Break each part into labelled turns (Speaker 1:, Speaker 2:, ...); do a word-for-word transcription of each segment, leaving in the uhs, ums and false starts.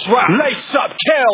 Speaker 1: rock, lace up, kill.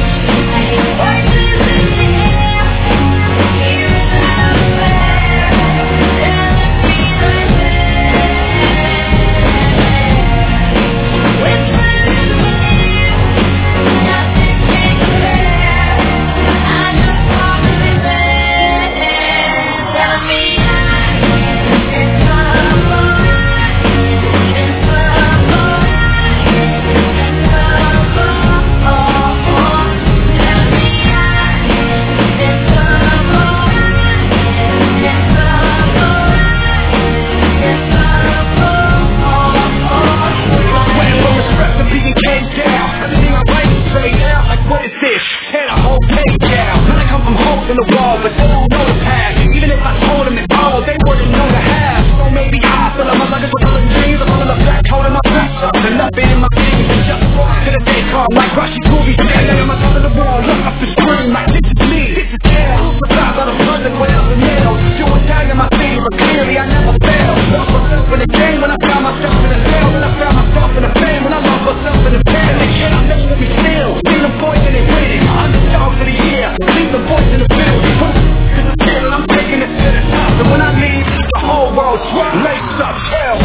Speaker 1: In the wall, but they don't know the past. Even if I told them it all, they wouldn't know the half. So maybe I fill up my luggage with all the dreams. I'm all in the black, holding my back up and nothing in my dreams. And just to the day come, like Rushy Groovy standing on my top of the wall, look up the screen like this is me, this is hell. Who's the top of the public without the nails? Doing down in my city, but clearly I never fail. Lost myself in the game when I found myself in the hell. When I found myself in the fame, when I lost myself in the pen. They cannot never let me still. See them boys and they waiting. Underdog for the year, leave the voice in the field. I'm taking it to the top, and when I leave, the whole world's rock. Lace up, hell.